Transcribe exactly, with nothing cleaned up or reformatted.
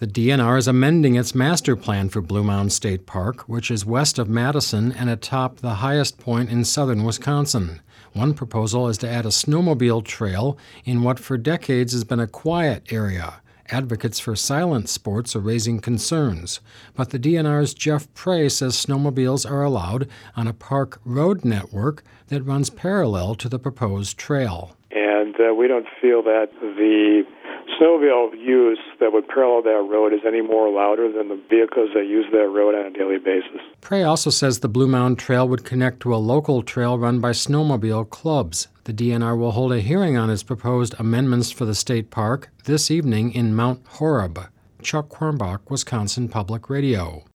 The D N R is amending its master plan for Blue Mound State Park, which is west of Madison and atop the highest point in southern Wisconsin. One proposal is to add a snowmobile trail in what for decades has been a quiet area. Advocates for silent sports are raising concerns, but the D N R's Jeff Prey says snowmobiles are allowed on a park road network that runs parallel to the proposed trail. And uh, we don't feel that the snowmobile use that would parallel that road is any more louder than the vehicles that use that road on a daily basis. Prey also says the Blue Mound Trail would connect to a local trail run by snowmobile clubs. The D N R will hold a hearing on its proposed amendments for the state park this evening in Mount Horeb. Chuck Quirmbach, Wisconsin Public Radio.